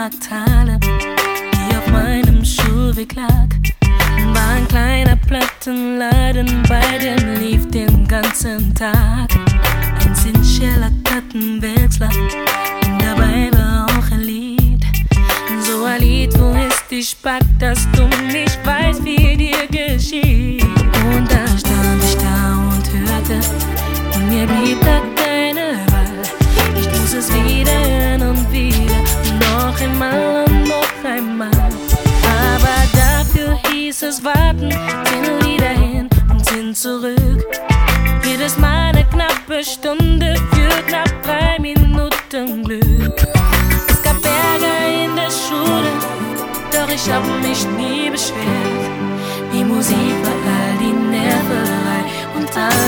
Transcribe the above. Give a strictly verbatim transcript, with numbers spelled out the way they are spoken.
Markthalle, die auf meinem Schulweg lag, war ein kleiner Plattenladen, bei dem lief den ganzen Tag ein Sincella Plattenwechsler, und dabei war auch ein Lied, so ein Lied, wo es dich packt, dass du nicht weißt, wie dir geschieht. Und da stand ich da und hörte, und mir blieb da keine Wahl. Ich muss es wieder hören und wieder, und noch einmal und noch einmal. Aber dafür hieß es warten, hin wieder hin und hin zurück. Jedes Mal eine knappe Stunde für knapp drei Minuten Glück. Es gab Ärger in der Schule, doch ich hab mich nie beschwert. Die Musik war all die Nerverei und all